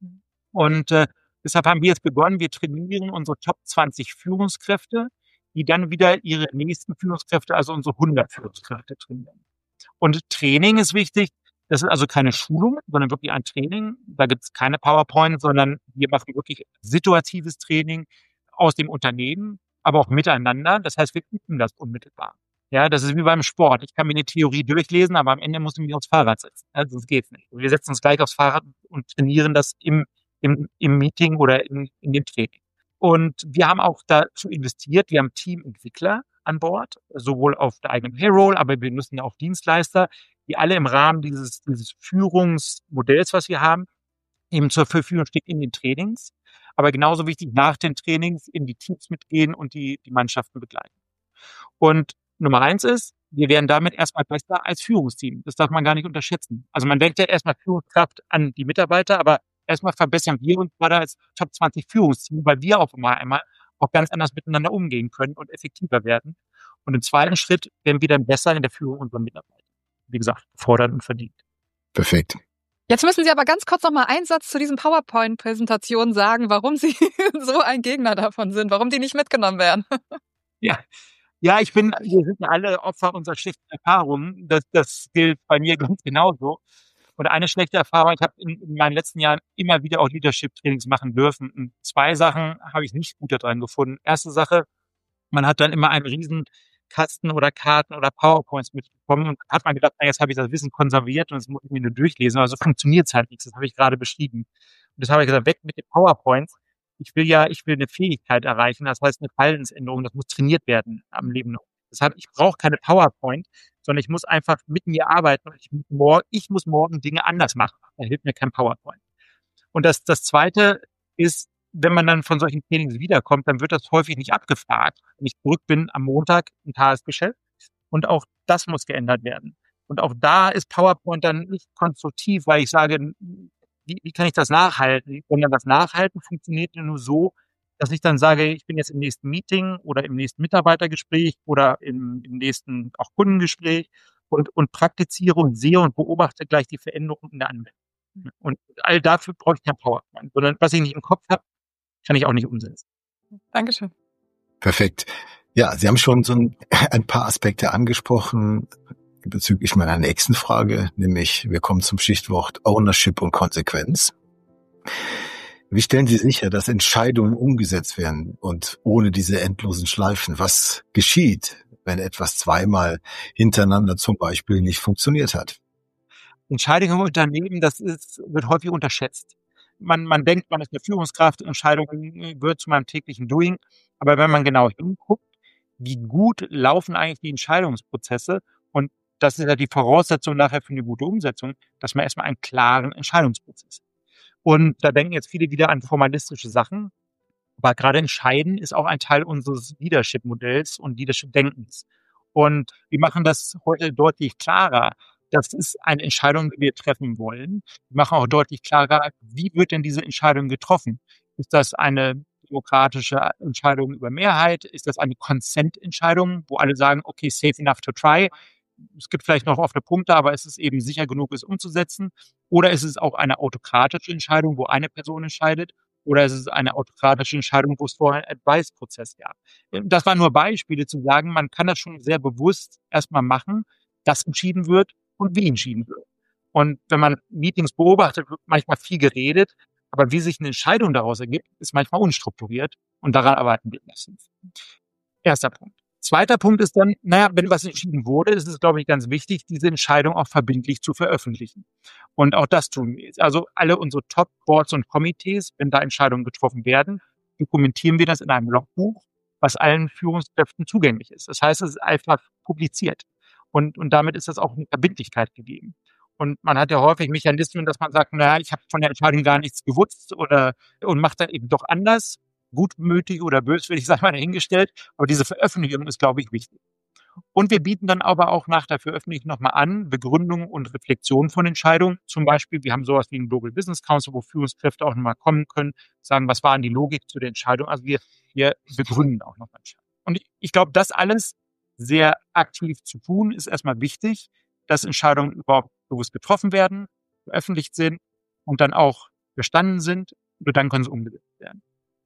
Und äh, deshalb haben wir jetzt begonnen, wir trainieren unsere Top zwanzig Führungskräfte, die dann wieder ihre nächsten Führungskräfte, also unsere hundert Führungskräfte trainieren. Und Training ist wichtig. Das ist also keine Schulung, sondern wirklich ein Training. Da gibt es keine PowerPoint, sondern wir machen wirklich situatives Training aus dem Unternehmen, aber auch miteinander. Das heißt, wir üben das unmittelbar. Ja, das ist wie beim Sport. Ich kann mir eine Theorie durchlesen, aber am Ende muss ich mich aufs Fahrrad setzen. Also das geht's nicht. Wir setzen uns gleich aufs Fahrrad und trainieren das im, im, im Meeting oder in, in dem Training. Und wir haben auch dazu investiert. Wir haben Teamentwickler an Bord, sowohl auf der eigenen Payroll, aber wir nutzen ja auch Dienstleister, die alle im Rahmen dieses, dieses Führungsmodells, was wir haben, eben zur Verfügung stehen in den Trainings. Aber genauso wichtig, nach den Trainings in die Teams mitgehen und die, die Mannschaften begleiten. Und Nummer eins ist, wir werden damit erstmal besser als Führungsteam. Das darf man gar nicht unterschätzen. Also man denkt ja erstmal Führungskraft an die Mitarbeiter, aber erstmal verbessern wir uns gerade als Top zwanzig Führungsteam, weil wir auf einmal auch ganz anders miteinander umgehen können und effektiver werden. Und im zweiten Schritt werden wir dann besser in der Führung unserer Mitarbeiter. Wie gesagt, fordern und verdient. Perfekt. Jetzt müssen Sie aber ganz kurz noch mal einen Satz zu diesen PowerPoint-Präsentationen sagen, warum Sie so ein Gegner davon sind, warum die nicht mitgenommen werden. Ja. Ja, ich bin, wir sind ja alle Opfer unserer schlechten Erfahrungen. Das, das gilt bei mir ganz genauso. Und eine schlechte Erfahrung, ich habe in, in meinen letzten Jahren immer wieder auch Leadership-Trainings machen dürfen. Und zwei Sachen habe ich nicht gut daran gefunden. Erste Sache, man hat dann immer einen riesen Kasten oder Karten oder PowerPoints mitbekommen und hat man gedacht, na, jetzt habe ich das Wissen konserviert und das muss ich mir nur durchlesen. Also funktioniert es halt nichts. Das habe ich gerade beschrieben. Und das habe ich gesagt, weg mit den PowerPoints. Ich will ja, ich will eine Fähigkeit erreichen, das heißt eine Verhaltensänderung, das muss trainiert werden am Leben noch. Deshalb, ich brauche keine PowerPoint, sondern ich muss einfach mit mir arbeiten und ich muss, mor- ich muss morgen Dinge anders machen. Da hilft mir kein PowerPoint. Und das, das Zweite ist, wenn man dann von solchen Trainings wiederkommt, dann wird das häufig nicht abgefragt. Wenn ich zurück bin am Montag im Tagesgeschäft und auch das muss geändert werden. Und auch da ist PowerPoint dann nicht konstruktiv, weil ich sage, wie, wie kann ich das nachhalten? Und dann das Nachhalten funktioniert ja nur so, dass ich dann sage, ich bin jetzt im nächsten Meeting oder im nächsten Mitarbeitergespräch oder im, im nächsten auch Kundengespräch und, und praktiziere und sehe und beobachte gleich die Veränderungen in der Anwendung. Und all dafür brauche ich kein PowerPoint, sondern was ich nicht im Kopf habe, kann ich auch nicht umsetzen. Dankeschön. Perfekt. Ja, Sie haben schon so ein, ein paar Aspekte angesprochen bezüglich meiner nächsten Frage, nämlich wir kommen zum Stichwort Ownership und Konsequenz. Wie stellen Sie sicher, dass Entscheidungen umgesetzt werden und ohne diese endlosen Schleifen? Was geschieht, wenn etwas zweimal hintereinander zum Beispiel nicht funktioniert hat? Entscheidungen im Unternehmen, das ist, wird häufig unterschätzt. Man, man denkt, man ist eine Führungskraft, Entscheidungen gehört zu meinem täglichen Doing. Aber wenn man genau hinguckt, wie gut laufen eigentlich die Entscheidungsprozesse, und das ist ja die Voraussetzung nachher für eine gute Umsetzung, dass man erstmal einen klaren Entscheidungsprozess hat. Und da denken jetzt viele wieder an formalistische Sachen. Aber gerade Entscheiden ist auch ein Teil unseres Leadership-Modells und Leadership-Denkens. Und wir machen das heute deutlich klarer. Das ist eine Entscheidung, die wir treffen wollen. Wir machen auch deutlich klarer, wie wird denn diese Entscheidung getroffen? Ist das eine demokratische Entscheidung über Mehrheit? Ist das eine Consent-Entscheidung, wo alle sagen, okay, safe enough to try? Es gibt vielleicht noch offene Punkte, aber es ist eben sicher genug, es umzusetzen. Oder ist es auch eine autokratische Entscheidung, wo eine Person entscheidet? Oder ist es eine autokratische Entscheidung, wo es vorher einen Advice-Prozess gab? Das waren nur Beispiele zu sagen, man kann das schon sehr bewusst erstmal machen, dass entschieden wird und wie entschieden wird. Und wenn man Meetings beobachtet, wird manchmal viel geredet, aber wie sich eine Entscheidung daraus ergibt, ist manchmal unstrukturiert und daran arbeiten wir massiv. Erster Punkt. Zweiter Punkt ist dann, naja, wenn was entschieden wurde, ist es, glaube ich, ganz wichtig, diese Entscheidung auch verbindlich zu veröffentlichen. Und auch das tun wir jetzt. Also alle unsere Top-Boards und Komitees, wenn da Entscheidungen getroffen werden, dokumentieren wir das in einem Logbuch, was allen Führungskräften zugänglich ist. Das heißt, es ist einfach publiziert. Und, und damit ist das auch eine Verbindlichkeit gegeben. Und man hat ja häufig Mechanismen, dass man sagt, naja, ich habe von der Entscheidung gar nichts gewusst oder und macht dann eben doch anders. Gutmütig oder böswillig, sei mal dahingestellt. Aber diese Veröffentlichung ist, glaube ich, wichtig. Und wir bieten dann aber auch nach der Veröffentlichung nochmal an, Begründung und Reflexion von Entscheidungen. Zum Beispiel, wir haben sowas wie einen Global Business Council, wo Führungskräfte auch nochmal kommen können, sagen, was war denn die Logik zu der Entscheidung? Also wir, wir begründen auch nochmal Entscheidungen. Und ich, ich glaube, das alles sehr aktiv zu tun, ist erstmal wichtig, dass Entscheidungen überhaupt bewusst getroffen werden, veröffentlicht sind und dann auch bestanden sind. Und dann können sie umgesetzt werden.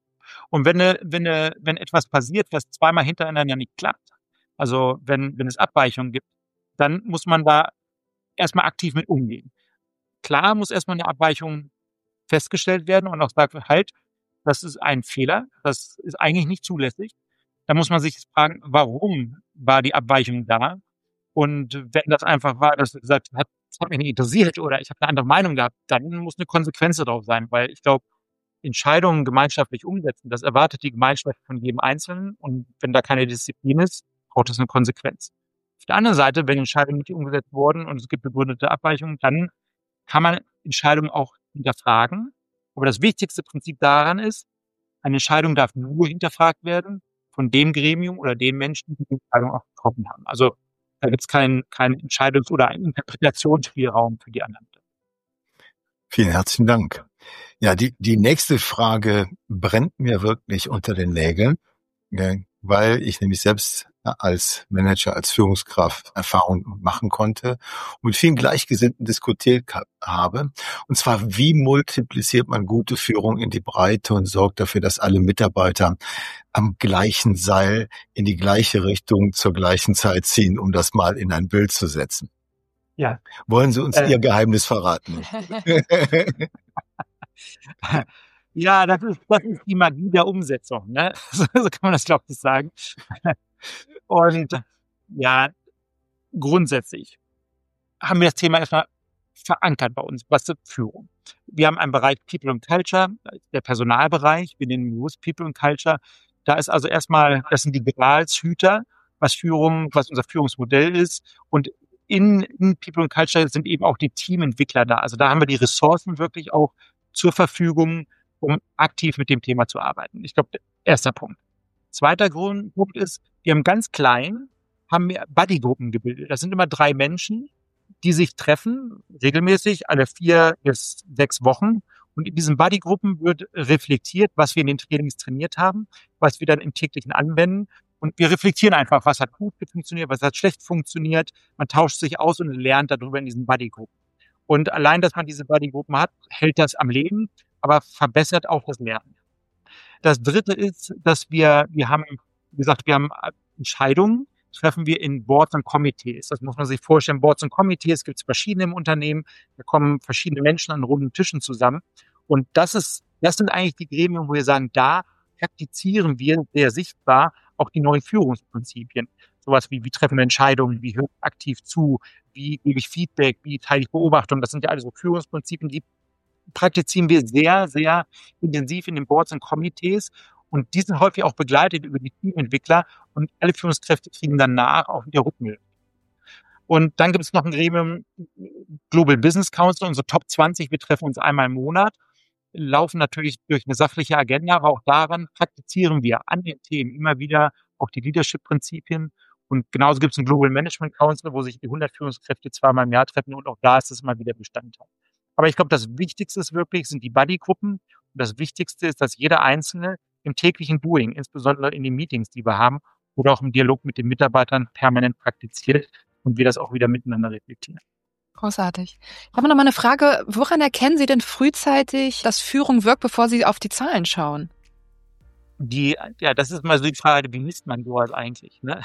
Und wenn, eine, wenn, eine, wenn etwas passiert, was zweimal hintereinander nicht klappt, also wenn, wenn es Abweichungen gibt, dann muss man da erstmal aktiv mit umgehen. Klar muss erstmal eine Abweichung festgestellt werden und auch sagen, halt, das ist ein Fehler, das ist eigentlich nicht zulässig. Da muss man sich fragen, warum war die Abweichung da? Und wenn das einfach war, dass du gesagt hast, das hat mich nicht interessiert oder ich habe eine andere Meinung gehabt, dann muss eine Konsequenz darauf sein, weil ich glaube, Entscheidungen gemeinschaftlich umsetzen, das erwartet die Gemeinschaft von jedem Einzelnen. Und wenn da keine Disziplin ist, braucht es eine Konsequenz. Auf der anderen Seite, wenn Entscheidungen nicht umgesetzt wurden und es gibt begründete Abweichungen, dann kann man Entscheidungen auch hinterfragen. Aber das wichtigste Prinzip daran ist, eine Entscheidung darf nur hinterfragt werden von dem Gremium oder den Menschen, die die Entscheidung auch getroffen haben. Also da gibt es keinen keinen Entscheidungs- oder einen Interpretationsspielraum für die anderen. Vielen herzlichen Dank. Ja, die, die nächste Frage brennt mir wirklich unter den Nägeln, weil ich nämlich selbst als Manager, als Führungskraft Erfahrung machen konnte und mit vielen Gleichgesinnten diskutiert habe. Und zwar, wie multipliziert man gute Führung in die Breite und sorgt dafür, dass alle Mitarbeiter am gleichen Seil in die gleiche Richtung zur gleichen Zeit ziehen, um das mal in ein Bild zu setzen. Ja. Wollen Sie uns äh, Ihr Geheimnis verraten? Ja, das ist, das ist die Magie der Umsetzung, ne? So kann man das, glaube ich, sagen. Und ja, grundsätzlich haben wir das Thema erstmal verankert bei uns, was ist Führung. Wir haben einen Bereich People and Culture, der Personalbereich, wir nennen ihn bewusst People and Culture. Da ist also erstmal, das sind die Gralshüter, was Führung, was unser Führungsmodell ist. Und in, in People and Culture sind eben auch die Teamentwickler da. Also da haben wir die Ressourcen wirklich auch zur Verfügung, um aktiv mit dem Thema zu arbeiten. Ich glaube, erster Punkt. Zweiter Grund, Punkt ist, wir haben ganz klein, haben wir Buddy-Gruppen gebildet. Das sind immer drei Menschen, die sich treffen, regelmäßig, alle vier bis sechs Wochen. Und in diesen Buddy-Gruppen wird reflektiert, was wir in den Trainings trainiert haben, was wir dann im täglichen anwenden. Und wir reflektieren einfach, was hat gut funktioniert, was hat schlecht funktioniert. Man tauscht sich aus und lernt darüber in diesen Buddy-Gruppen. Und allein, dass man diese Buddy-Gruppen hat, hält das am Leben, aber verbessert auch das Lernen. Das Dritte ist, dass wir, wir haben, wie gesagt, wir haben Entscheidungen, treffen wir in Boards und Komitees. Das muss man sich vorstellen. Boards und Komitees gibt es verschiedene im Unternehmen. Da kommen verschiedene Menschen an runden Tischen zusammen. Und das ist, das sind eigentlich die Gremien, wo wir sagen, da praktizieren wir sehr sichtbar auch die neuen Führungsprinzipien. Sowas wie, wie treffen wir Entscheidungen, wie höre ich aktiv zu, wie gebe ich Feedback, wie teile ich Beobachtung. Das sind ja alles so Führungsprinzipien, die praktizieren wir sehr, sehr intensiv in den Boards und Komitees. Und die sind häufig auch begleitet über die Teamentwickler und alle Führungskräfte kriegen danach auch wieder Rückmeldung. Und dann gibt es noch ein Gremium, Global Business Council, unsere Top zwanzig, wir treffen uns einmal im Monat, laufen natürlich durch eine sachliche Agenda, aber auch daran praktizieren wir an den Themen immer wieder auch die Leadership-Prinzipien. Und genauso gibt es ein Global Management Council, wo sich die hundert Führungskräfte zweimal im Jahr treffen und auch da ist es immer wieder Bestandteil. Aber ich glaube, das Wichtigste ist wirklich, sind die Buddy-Gruppen. Und das Wichtigste ist, dass jeder Einzelne im täglichen Doing, insbesondere in den Meetings, die wir haben, oder auch im Dialog mit den Mitarbeitern permanent praktiziert und wir das auch wieder miteinander reflektieren. Großartig. Ich habe noch mal eine Frage. Woran erkennen Sie denn frühzeitig, dass Führung wirkt, bevor Sie auf die Zahlen schauen? Die, ja, das ist mal so die Frage, wie misst man sowas eigentlich, ne?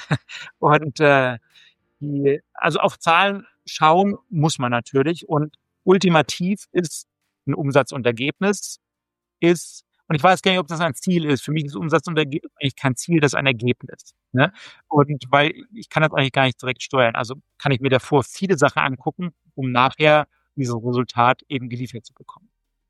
Und äh, die, also auf Zahlen schauen muss man natürlich und ultimativ ist ein Umsatz und Ergebnis ist, und ich weiß gar nicht, ob das ein Ziel ist. Für mich ist Umsatz und Ergebnis eigentlich kein Ziel, das ist ein Ergebnis. Ne? Und weil ich kann das eigentlich gar nicht direkt steuern. Also kann ich mir davor viele Sachen angucken, um nachher dieses Resultat eben geliefert zu bekommen.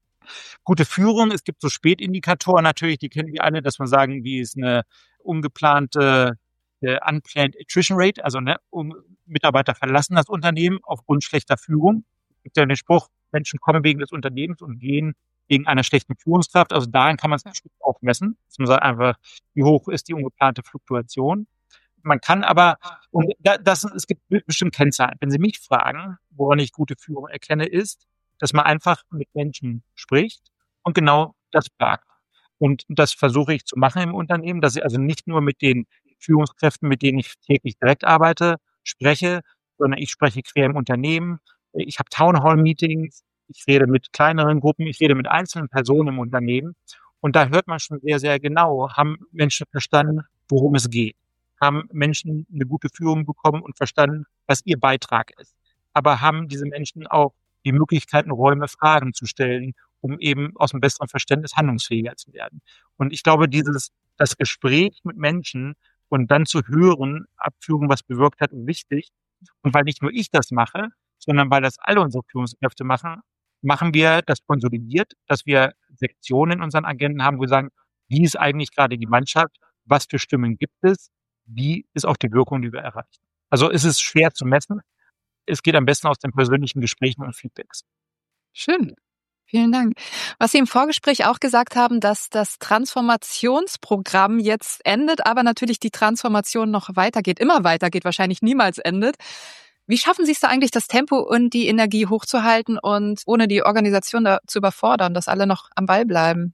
Gute Führung, es gibt so Spätindikatoren natürlich, die kennen wir alle, dass man sagen, wie ist eine ungeplante äh, Unplanned Attrition Rate, also ne, um, Mitarbeiter verlassen das Unternehmen aufgrund schlechter Führung. Es gibt ja den Spruch, Menschen kommen wegen des Unternehmens und gehen wegen einer schlechten Führungskraft. Also daran kann man es auch messen. Man sagt einfach, wie hoch ist die ungeplante Fluktuation. Man kann aber, und das, es gibt bestimmt Kennzahlen. Wenn Sie mich fragen, woran ich gute Führung erkenne, ist, dass man einfach mit Menschen spricht und genau das fragt. Und das versuche ich zu machen im Unternehmen, dass ich also nicht nur mit den Führungskräften, mit denen ich täglich direkt arbeite, spreche, sondern ich spreche quer im Unternehmen. Ich habe Townhall-Meetings, ich rede mit kleineren Gruppen, ich rede mit einzelnen Personen im Unternehmen. Und da hört man schon sehr, sehr genau, haben Menschen verstanden, worum es geht. Haben Menschen eine gute Führung bekommen und verstanden, was ihr Beitrag ist. Aber haben diese Menschen auch die Möglichkeiten, Räume, Fragen zu stellen, um eben aus einem besseren Verständnis handlungsfähiger zu werden. Und ich glaube, dieses, das Gespräch mit Menschen und dann zu hören, Abführung, was bewirkt hat, ist wichtig. Und weil nicht nur ich das mache, sondern weil das alle unsere Führungskräfte machen, machen wir das konsolidiert, dass wir Sektionen in unseren Agenten haben, wo wir sagen, wie ist eigentlich gerade die Mannschaft, was für Stimmen gibt es, wie ist auch die Wirkung, die wir erreichen. Also es ist schwer zu messen. Es geht am besten aus den persönlichen Gesprächen und Feedbacks. Schön. Vielen Dank. Was Sie im Vorgespräch auch gesagt haben, dass das Transformationsprogramm jetzt endet, aber natürlich die Transformation noch weitergeht, immer weitergeht, wahrscheinlich niemals endet. Wie schaffen Sie es da eigentlich, das Tempo und die Energie hochzuhalten und ohne die Organisation da zu überfordern, dass alle noch am Ball bleiben?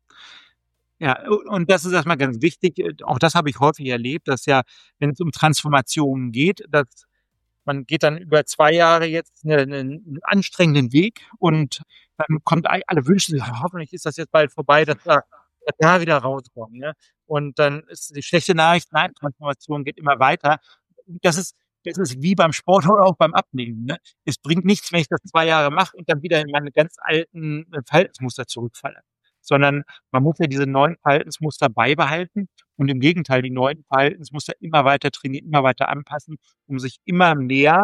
Ja, und das ist erstmal ganz wichtig. Auch das habe ich häufig erlebt, dass ja, wenn es um Transformationen geht, dass man geht dann über zwei Jahre jetzt einen, einen anstrengenden Weg und dann kommt alle wünschen sich, hoffentlich ist das jetzt bald vorbei, dass wir da wieder rauskommen. Ne? Und dann ist die schlechte Nachricht, nein, Transformation geht immer weiter. Das ist Das ist wie beim Sport oder auch beim Abnehmen. Ne? Es bringt nichts, wenn ich das zwei Jahre mache und dann wieder in meine ganz alten Verhaltensmuster zurückfalle. Sondern man muss ja diese neuen Verhaltensmuster beibehalten und im Gegenteil die neuen Verhaltensmuster immer weiter trainieren, immer weiter anpassen, um sich immer mehr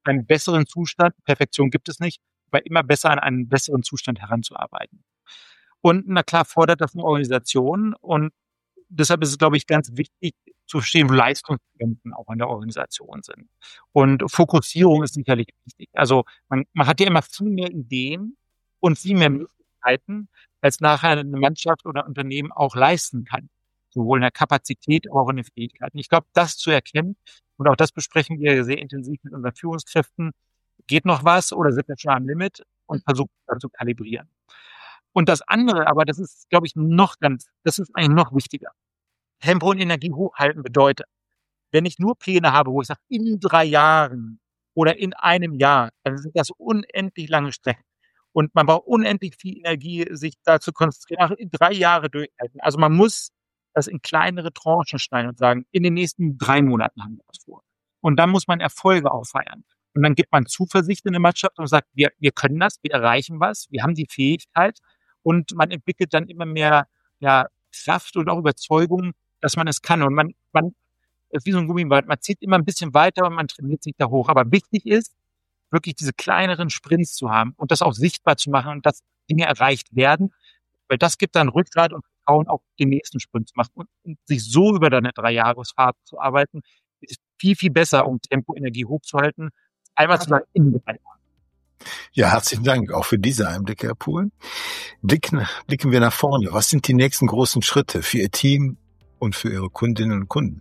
einen besseren Zustand, Perfektion gibt es nicht, aber immer besser an einen besseren Zustand heranzuarbeiten. Und na klar fordert das eine Organisation und deshalb ist es, glaube ich, ganz wichtig zu verstehen, wo Leistungsgrenzen auch in der Organisation sind. Und Fokussierung ist sicherlich wichtig. Also man, man hat ja immer viel mehr Ideen und viel mehr Möglichkeiten, als nachher eine Mannschaft oder ein Unternehmen auch leisten kann. Sowohl in der Kapazität, aber auch in den Fähigkeiten. Ich glaube, das zu erkennen, und auch das besprechen wir sehr intensiv mit unseren Führungskräften, geht noch was oder sind wir schon am Limit und versuchen dann zu kalibrieren. Und das andere, aber das ist, glaube ich, noch ganz, das ist eigentlich noch wichtiger. Tempo und Energie hochhalten bedeutet, wenn ich nur Pläne habe, wo ich sage, in drei Jahren oder in einem Jahr, dann sind das unendlich lange Strecken. Und man braucht unendlich viel Energie, sich da zu konzentrieren, in drei Jahre durchhalten. Also man muss das in kleinere Tranchen schneiden und sagen, in den nächsten drei Monaten haben wir was vor. Und dann muss man Erfolge auch feiern. Und dann gibt man Zuversicht in eine Mannschaft und sagt, wir, wir können das, wir erreichen was, wir haben die Fähigkeit. Und man entwickelt dann immer mehr ja, Kraft und auch Überzeugung, dass man es kann. Und man, man ist wie so ein Gummiband, man zieht immer ein bisschen weiter und man trainiert sich da hoch. Aber wichtig ist, wirklich diese kleineren Sprints zu haben und das auch sichtbar zu machen und dass Dinge erreicht werden. Weil das gibt dann Rückgrat und Vertrauen, auch den nächsten Sprint zu machen. Und, und sich so über deine Dreijahresfahrt zu arbeiten, ist viel, viel besser, um Tempo, Energie hochzuhalten. Einmal zu sagen, in drei Jahren. Ja, herzlichen Dank auch für diese Einblicke, Herr Pohl. Blicken, blicken wir nach vorne. Was sind die nächsten großen Schritte für Ihr Team und für Ihre Kundinnen und Kunden?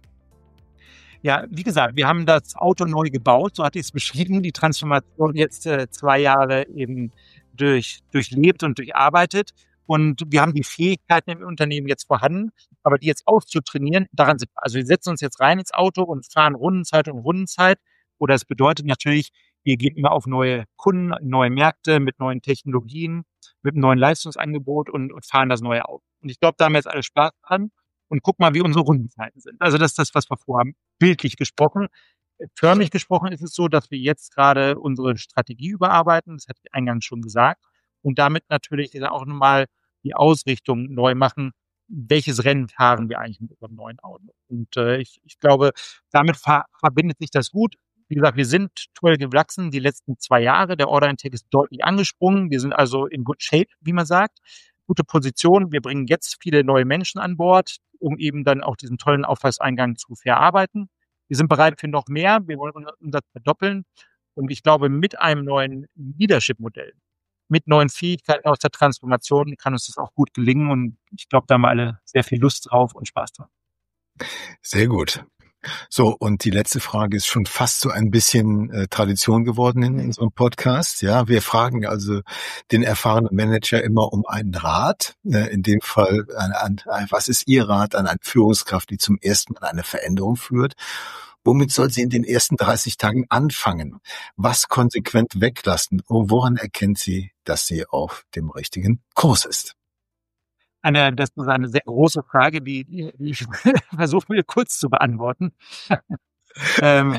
Ja, wie gesagt, wir haben das Auto neu gebaut, so hatte ich es beschrieben, die Transformation jetzt äh, zwei Jahre eben durch, durchlebt und durcharbeitet. Und wir haben die Fähigkeiten im Unternehmen jetzt vorhanden, aber die jetzt auszutrainieren, daran sind wir. Also wir setzen uns jetzt rein ins Auto und fahren Rundenzeit und Rundenzeit. Oder es bedeutet natürlich, wir gehen immer auf neue Kunden, neue Märkte mit neuen Technologien, mit einem neuen Leistungsangebot und, und fahren das neue Auto. Und ich glaube, da haben wir jetzt alle Spaß dran und guck mal, wie unsere Rundenzeiten sind. Also das ist das, was wir vorhaben. Bildlich gesprochen. Förmlich gesprochen ist es so, dass wir jetzt gerade unsere Strategie überarbeiten. Das hatte ich eingangs schon gesagt. Und damit natürlich auch nochmal die Ausrichtung neu machen. Welches Rennen fahren wir eigentlich mit unserem neuen Auto? Und äh, ich, ich glaube, damit ver- verbindet sich das gut. Wie gesagt, wir sind toll gewachsen die letzten zwei Jahre. Der Order Intake ist deutlich angesprungen. Wir sind also in good shape, wie man sagt. Gute Position. Wir bringen jetzt viele neue Menschen an Bord, um eben dann auch diesen tollen Auftragseingang zu verarbeiten. Wir sind bereit für noch mehr. Wir wollen unseren Umsatz verdoppeln. Und ich glaube, mit einem neuen Leadership-Modell, mit neuen Fähigkeiten aus der Transformation kann uns das auch gut gelingen. Und ich glaube, da haben wir alle sehr viel Lust drauf und Spaß dran. Sehr gut. So, und die letzte Frage ist schon fast so ein bisschen äh, Tradition geworden in unserem Podcast. Ja, wir fragen also den erfahrenen Manager immer um einen Rat. Äh, in dem Fall, ein, ein, ein, was ist Ihr Rat an eine Führungskraft, die zum ersten Mal eine Veränderung führt? Womit soll sie in den ersten dreißig Tagen anfangen? Was konsequent weglassen? Und woran erkennt sie, dass sie auf dem richtigen Kurs ist? Eine, das ist eine sehr große Frage, die, die, die ich versuche mir kurz zu beantworten. ähm,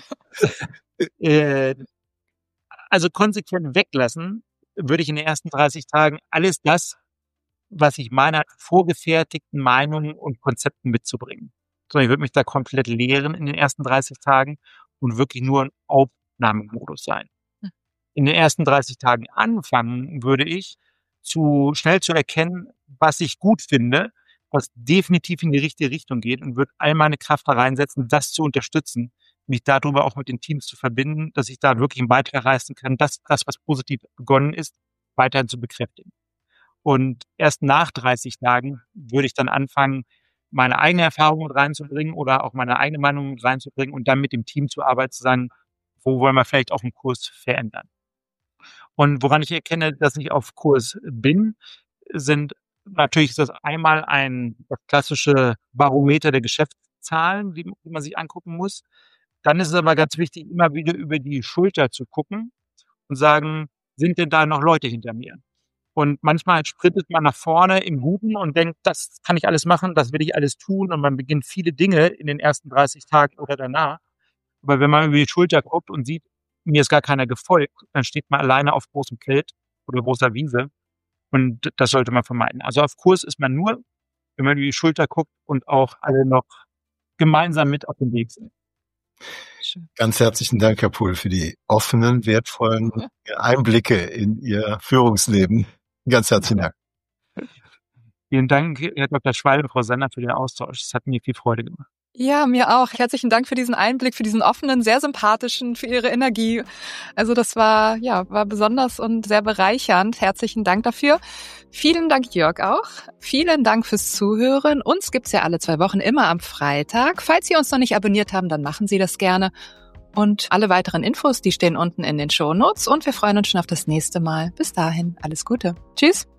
äh, also konsequent weglassen würde ich in den ersten dreißig Tagen alles das, was ich meine, vorgefertigten Meinungen und Konzepten mitzubringen. So, ich würde mich da komplett leeren in den ersten dreißig Tagen und wirklich nur im Aufnahmemodus sein. In den ersten dreißig Tagen anfangen würde ich, zu schnell zu erkennen, was ich gut finde, was definitiv in die richtige Richtung geht und würde all meine Kraft da reinsetzen, das zu unterstützen, mich darüber auch mit den Teams zu verbinden, dass ich da wirklich einen Beitrag leisten kann, dass das, was positiv begonnen ist, weiterhin zu bekräftigen. Und erst nach dreißig Tagen würde ich dann anfangen, meine eigene Erfahrung mit reinzubringen oder auch meine eigene Meinung mit reinzubringen und dann mit dem Team zu arbeiten, zu sagen, wo wollen wir vielleicht auch einen Kurs verändern. Und woran ich erkenne, dass ich auf Kurs bin, sind natürlich ist das einmal ein das klassische Barometer der Geschäftszahlen, die, die man sich angucken muss. Dann ist es aber ganz wichtig, immer wieder über die Schulter zu gucken und sagen, sind denn da noch Leute hinter mir? Und manchmal sprintet man nach vorne im Guten und denkt, das kann ich alles machen, das will ich alles tun. Und man beginnt viele Dinge in den ersten dreißig Tagen oder danach. Aber wenn man über die Schulter guckt und sieht, mir ist gar keiner gefolgt, dann steht man alleine auf großem Feld oder großer Wiese. Und das sollte man vermeiden. Also auf Kurs ist man nur, wenn man über die Schulter guckt und auch alle noch gemeinsam mit auf dem Weg sind. Schön. Ganz herzlichen Dank, Herr Puhl, für die offenen, wertvollen Einblicke in Ihr Führungsleben. Ganz herzlichen Dank. Vielen Dank, Herr Doktor Schwalbe, Frau Sander, für den Austausch. Es hat mir viel Freude gemacht. Ja, mir auch. Herzlichen Dank für diesen Einblick, für diesen offenen, sehr sympathischen, für Ihre Energie. Also das war, ja, war besonders und sehr bereichernd. Herzlichen Dank dafür. Vielen Dank, Jörg, auch. Vielen Dank fürs Zuhören. Uns gibt's ja alle zwei Wochen immer am Freitag. Falls Sie uns noch nicht abonniert haben, dann machen Sie das gerne. Und alle weiteren Infos, die stehen unten in den Shownotes. Und wir freuen uns schon auf das nächste Mal. Bis dahin, alles Gute. Tschüss.